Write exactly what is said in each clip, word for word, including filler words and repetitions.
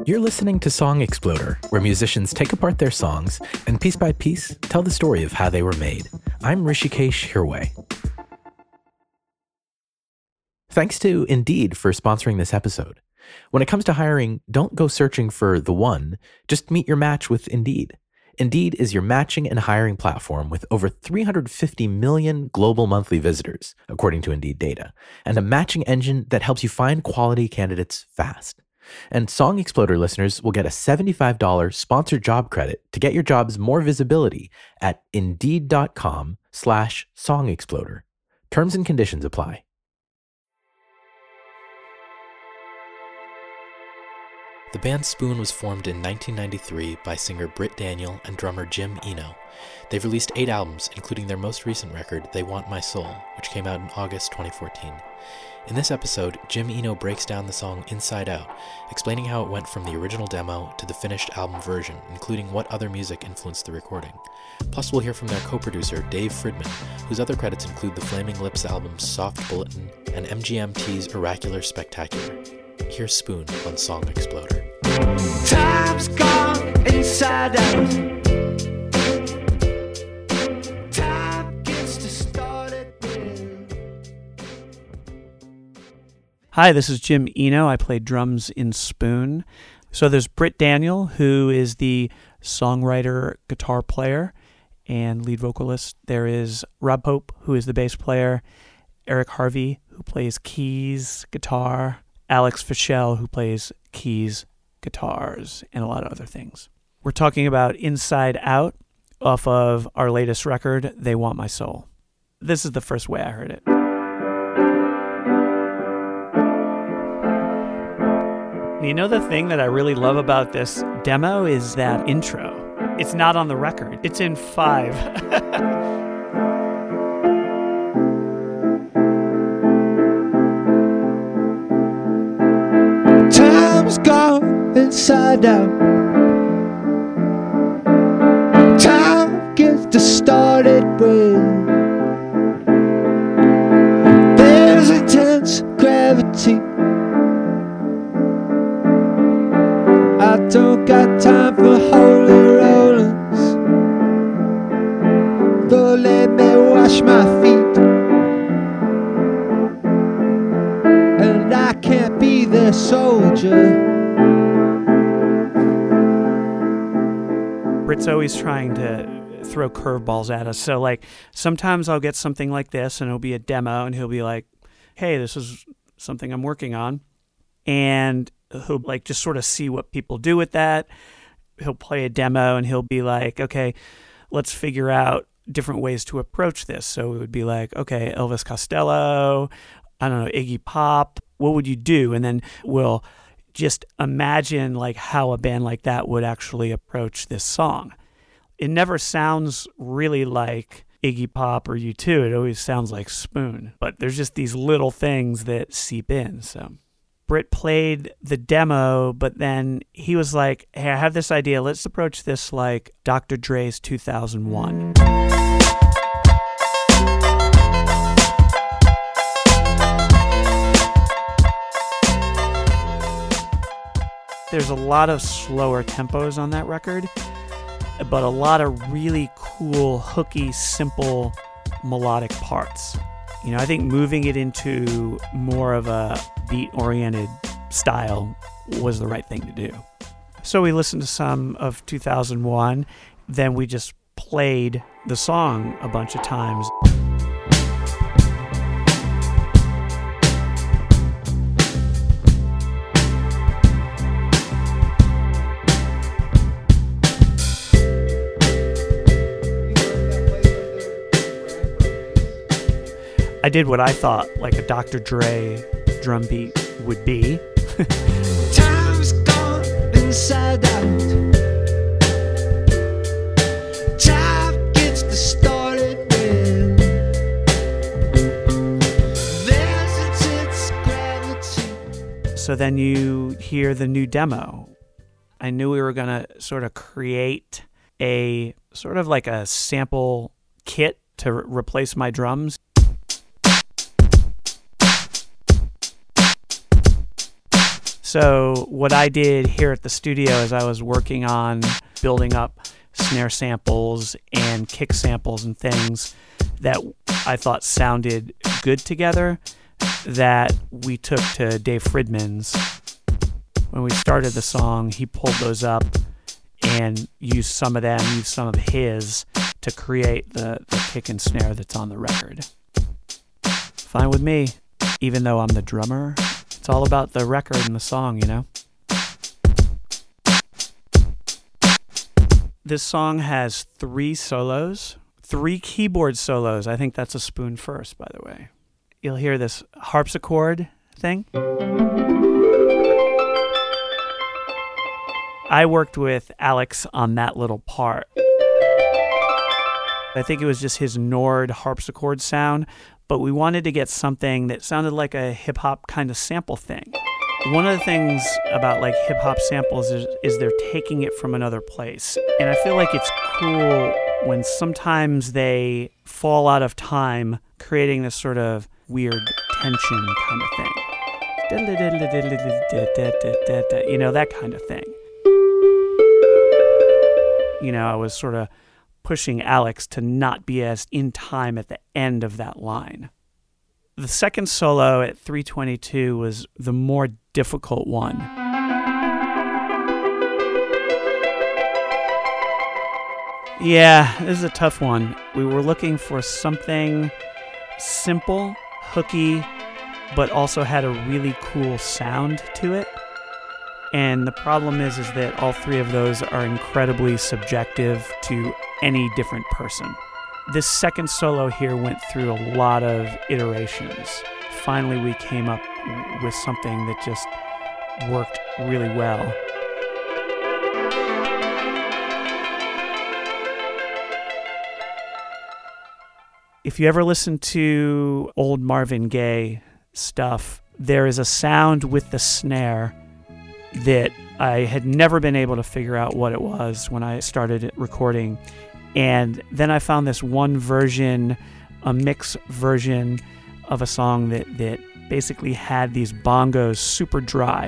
You're listening to Song Exploder, where musicians take apart their songs and piece by piece tell the story of how they were made. I'm Rishikesh Hirway. Thanks to Indeed for sponsoring this episode. When it comes to hiring, don't go searching for the one, just meet your match with Indeed. Indeed is your matching and hiring platform with over three hundred fifty million global monthly visitors, according to Indeed data, and a matching engine that helps you find quality candidates fast. And Song Exploder listeners will get a seventy-five dollars sponsored job credit to get your jobs more visibility at indeed.com slash Song Exploder. Terms and conditions apply. The band Spoon was formed in nineteen ninety-three by singer Britt Daniel and drummer Jim Eno. They've released eight albums, including their most recent record, They Want My Soul, which came out in August twenty fourteen. In this episode, Jim Eno breaks down the song Inside Out, explaining how it went from the original demo to the finished album version, including what other music influenced the recording. Plus, we'll hear from their co-producer, Dave Fridman, whose other credits include the Flaming Lips album's Soft Bulletin and M G M T's Oracular Spectacular. Here's Spoon on Song Exploder. Time's gone inside out. Time gets to start it with. Hi, this is Jim Eno. I play drums in Spoon. So there's Britt Daniel, who is the songwriter, guitar player, and lead vocalist. There is Rob Pope, who is the bass player, Eric Harvey, who plays keys, guitar, Alex Fischel, who plays keys, guitars, and a lot of other things. We're talking about Inside Out off of our latest record, They Want My Soul. This is the first way I heard it. You know, the thing that I really love about this demo is that intro. It's not on the record. It's in five. Time's gone inside out. Time gets to start it with. There's intense gravity. I don't got time for holy rollers. Though let me wash my feet, and I can't be their soldier. Britt's always trying to throw curveballs at us. So, like, sometimes I'll get something like this, and it'll be a demo, and he'll be like, hey, this is something I'm working on. And he'll, like, just sort of see what people do with that. He'll play a demo, and he'll be like, okay, let's figure out different ways to approach this. So it would be like, okay, Elvis Costello, I don't know, Iggy Pop, what would you do? And then we'll just imagine like how a band like that would actually approach this song. It never sounds really like Iggy Pop or U two. It always sounds like Spoon. But there's just these little things that seep in. So Britt played the demo, but then he was like, hey, I have this idea. Let's approach this like Doctor Dre's two thousand one. There's a lot of slower tempos on that record, but a lot of really cool, hooky, simple, melodic parts. You know, I think moving it into more of a beat-oriented style was the right thing to do. So we listened to some of two thousand one, then we just played the song a bunch of times. I did what I thought like a Doctor Dre drum beat would be. Time's gone inside out. Time gets to start it with. There's intense gravity. So then you hear the new demo. I knew we were going to sort of create a sort of like a sample kit to re- replace my drums. So what I did here at the studio is I was working on building up snare samples and kick samples and things that I thought sounded good together that we took to Dave Fridman's. When we started the song, he pulled those up and used some of them, used some of his to create the, the kick and snare that's on the record. Fine with me, even though I'm the drummer. It's all about the record and the song, you know? This song has three solos, three keyboard solos. I think that's a spoon first, by the way. You'll hear this harpsichord thing. I worked with Alex on that little part. I think it was just his Nord harpsichord sound, but we wanted to get something that sounded like a hip-hop kind of sample thing. One of the things about like hip-hop samples is, is they're taking it from another place. And I feel like it's cool when sometimes they fall out of time, creating this sort of weird tension kind of thing. You know, that kind of thing. You know, I was sort of pushing Alex to not be as in time at the end of that line. The second solo at three twenty-two was the more difficult one. Yeah, this is a tough one. We were looking for something simple, hooky, but also had a really cool sound to it. And the problem is, is that all three of those are incredibly subjective to any different person. This second solo here went through a lot of iterations. Finally, we came up with something that just worked really well. If you ever listen to old Marvin Gaye stuff, there is a sound with the snare that I had never been able to figure out what it was when I started recording. And then I found this one version, a mix version of a song that, that basically had these bongos super dry.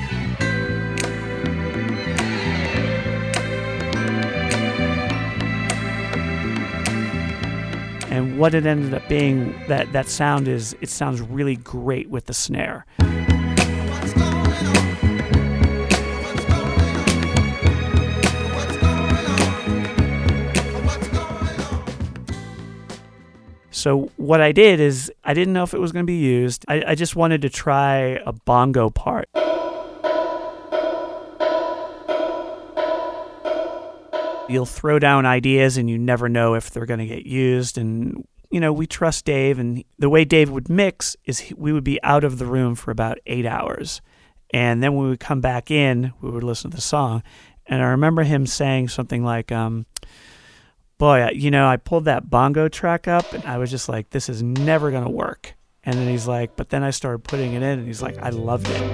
And what it ended up being, that, that sound is, it sounds really great with the snare. So what I did is, I didn't know if it was going to be used. I, I just wanted to try a bongo part. You'll throw down ideas and you never know if they're going to get used. And, you know, we trust Dave. And the way Dave would mix is he, we would be out of the room for about eight hours. And then when we would come back in, we would listen to the song. And I remember him saying something like, um, boy, you know, I pulled that bongo track up and I was just like, this is never going to work. And then he's like, but then I started putting it in and he's like, I loved it.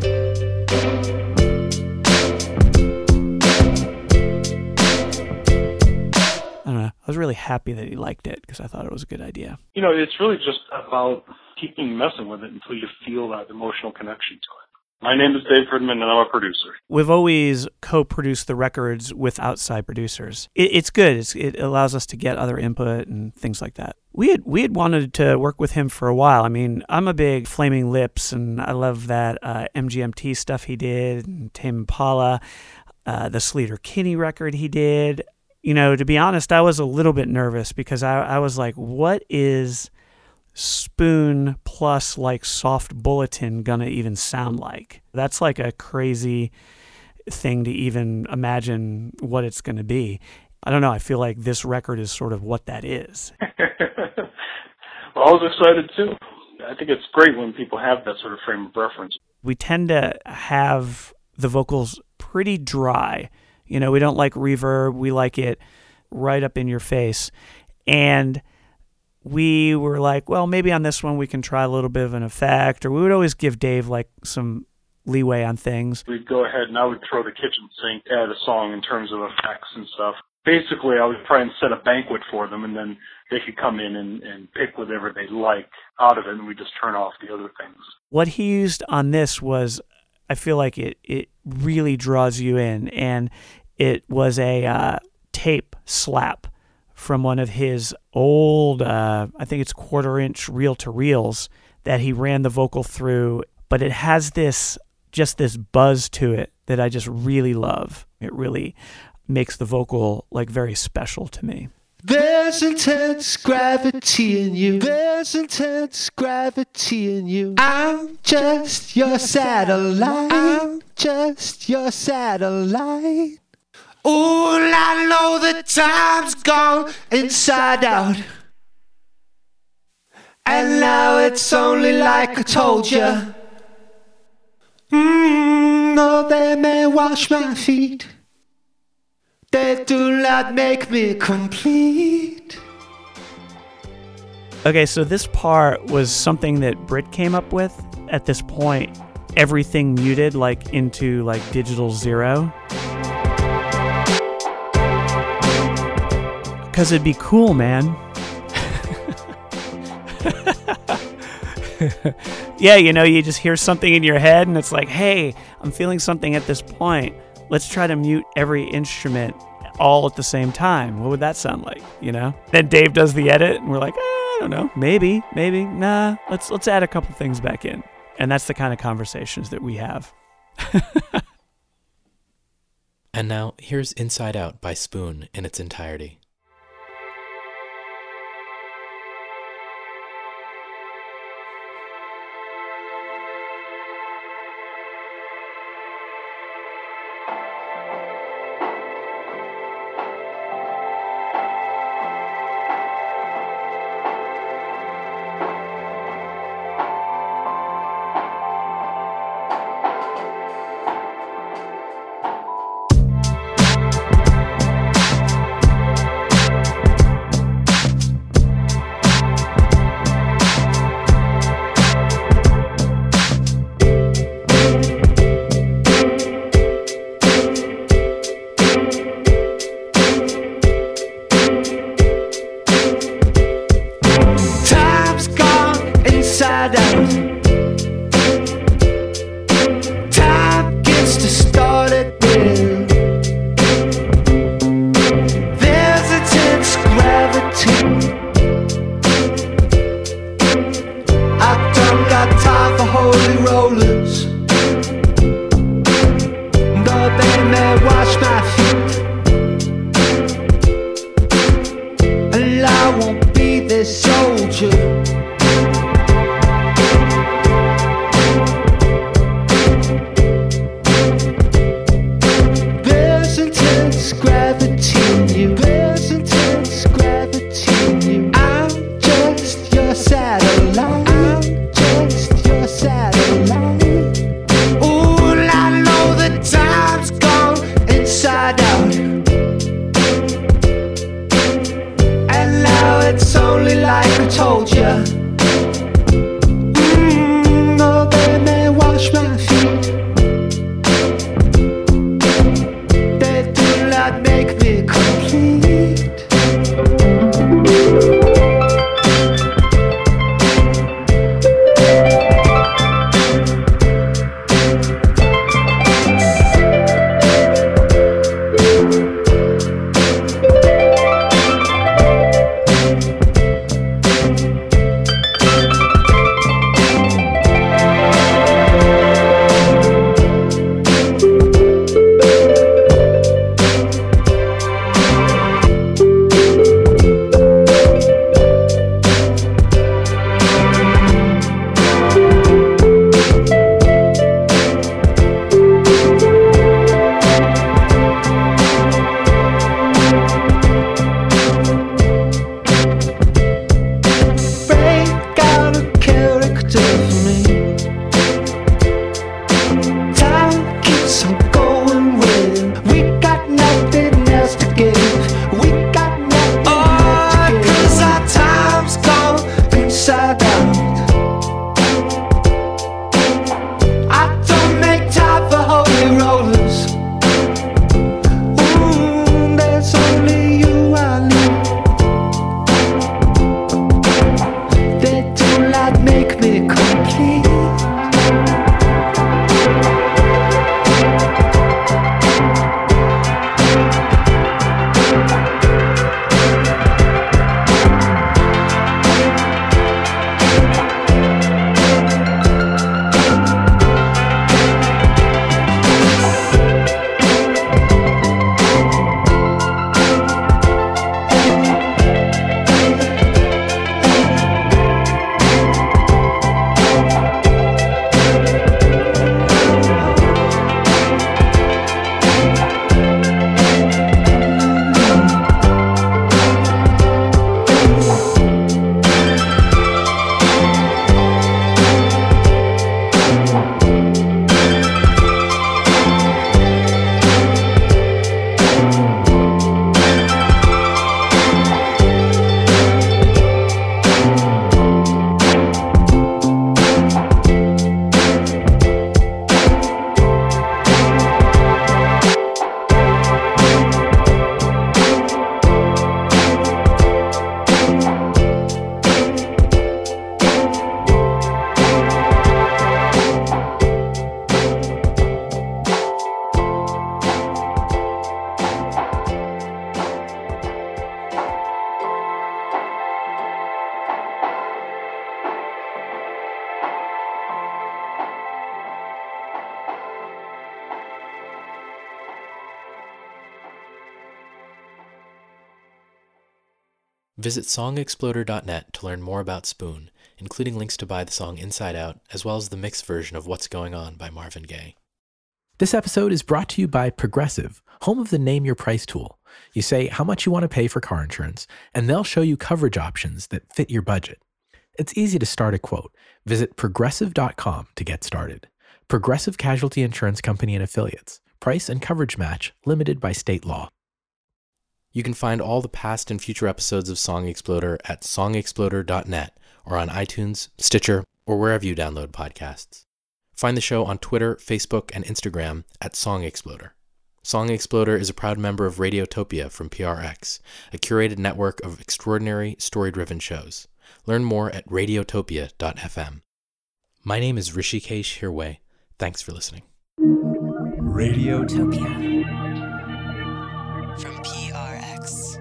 I don't know. I was really happy that he liked it because I thought it was a good idea. You know, it's really just about keeping messing with it until you feel that emotional connection to it. My name is Dave Fridman, and I'm a producer. We've always co-produced the records with outside producers. It, it's good. It's, it allows us to get other input and things like that. We had we had wanted to work with him for a while. I mean, I'm a big Flaming Lips, and I love that uh, M G M T stuff he did, and Tame Impala, uh, the Sleater Kinney record he did. You know, to be honest, I was a little bit nervous because I, I was like, what is Spoon plus like Soft Bulletin gonna even sound like? That's like a crazy thing to even imagine what it's gonna be. I don't know, I feel like this record is sort of what that is. Well, I was excited too. I think it's great when people have that sort of frame of reference. We tend to have the vocals pretty dry. You know, we don't like reverb, we like it right up in your face. And we were like, well, maybe on this one we can try a little bit of an effect, or we would always give Dave like some leeway on things. We'd go ahead and I would throw the kitchen sink at a song in terms of effects and stuff. Basically, I would try and set a banquet for them, and then they could come in and, and pick whatever they like out of it, and we just turn off the other things. What he used on this was I feel like it, it really draws you in. And it was a uh, tape slap from one of his old, uh, I think it's quarter inch reel-to-reels that he ran the vocal through. But it has this, just this buzz to it that I just really love. It really makes the vocal like very special to me. There's intense gravity in you. There's intense gravity in you. I'm just your satellite. I'm just your satellite. Ooh, I know the time's gone inside out. And now it's only like I told you. Mmm, no, they may wash my feet. They do not make me complete. Okay, so this part was something that Britt came up with. At this point, everything muted like into like digital zero. Because it'd be cool, man. Yeah, you know, you just hear something in your head and it's like, hey, I'm feeling something at this point. Let's try to mute every instrument all at the same time. What would that sound like, you know? Then Dave does the edit and we're like, eh, I don't know, maybe, maybe, nah, let's let's add a couple things back in. And that's the kind of conversations that we have. And now, here's Inside Out by Spoon in its entirety. Make me Visit song exploder dot net to learn more about Spoon, including links to buy the song Inside Out, as well as the mixed version of What's Going On by Marvin Gaye. This episode is brought to you by Progressive, home of the Name Your Price tool. You say how much you want to pay for car insurance, and they'll show you coverage options that fit your budget. It's easy to start a quote. Visit progressive dot com to get started. Progressive Casualty Insurance Company and Affiliates. Price and coverage match limited by state law. You can find all the past and future episodes of Song Exploder at song exploder dot net or on iTunes, Stitcher, or wherever you download podcasts. Find the show on Twitter, Facebook, and Instagram at Song Exploder. Song Exploder is a proud member of Radiotopia from P R X, a curated network of extraordinary, story-driven shows. Learn more at radiotopia dot f m. My name is Rishikesh Hirway. Thanks for listening. Radiotopia from P R X.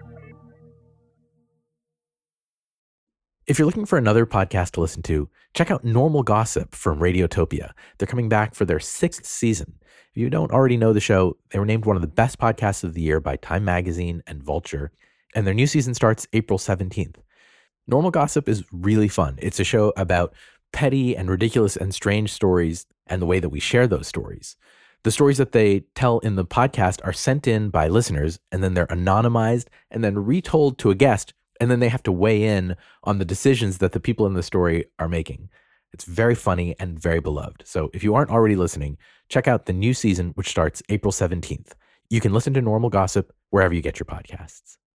If you're looking for another podcast to listen to, check out Normal Gossip from Radiotopia. They're coming back for their sixth season. If you don't already know the show, they were named one of the best podcasts of the year by Time Magazine and Vulture, and their new season starts April seventeenth. Normal Gossip is really fun. It's a show about petty and ridiculous and strange stories and the way that we share those stories. The stories that they tell in the podcast are sent in by listeners, and then they're anonymized and then retold to a guest, and then they have to weigh in on the decisions that the people in the story are making. It's very funny and very beloved. So if you aren't already listening, check out the new season, which starts April seventeenth. You can listen to Normal Gossip wherever you get your podcasts.